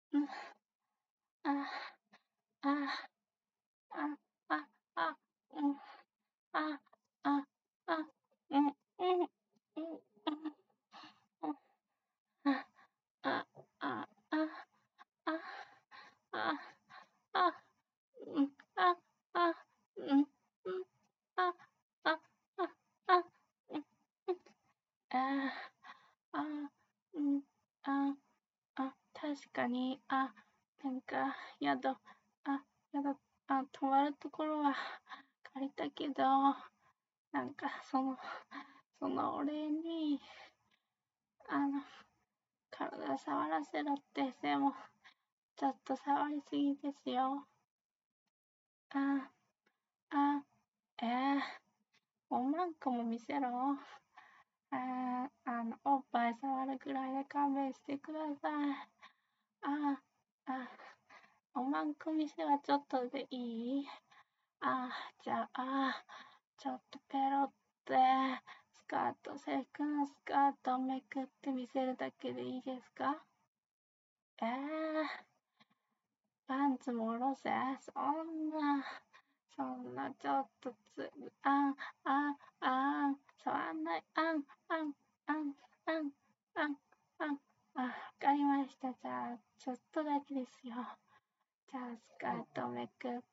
うん、あ、あ、あ、あ、あ、うん、あ、あ、あ、うん、うん、うん、うん、うん、あ、あ、あ、あ、あ、あ、あ、うん、あ、あ、うん、うん、あ、あ、あ、あ、うん、うん、あ、あ、うん、あ、確かに、なんか、宿、宿、泊まるところは借りたけど、なんか、そのお礼に、あの、体触らせろって、でも、ちょっと触りすぎですよ。あ、あ、おまんこも見せろ。おっぱい触るくらいで勘弁してください。あ、あ、おまんこ見せはちょっとでいい？じゃあ、ちょっとペロって、制服のスカートをめくって見せるだけでいいですか？えー、パンツも下ろせ。そんな、ちょっとあん、触んない、あん、あん、あん、わかりました。じゃあ、ちょっとだけですよ。じゃあ、スカートめくって、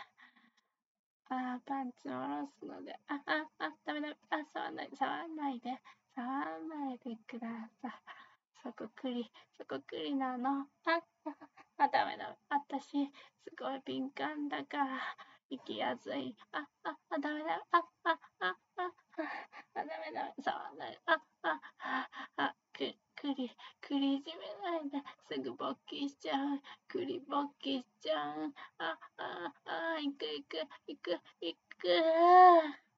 パンツを下ろすので、ダメダメ、触らないで、触らないでください。そこクリなの。ダメダメ、私、すごい敏感だから、行きやすい。ダメダメ、ダメダメ、触らない、クリいじめないで、すぐ勃起しちゃう。栗勃起しちゃう。行く。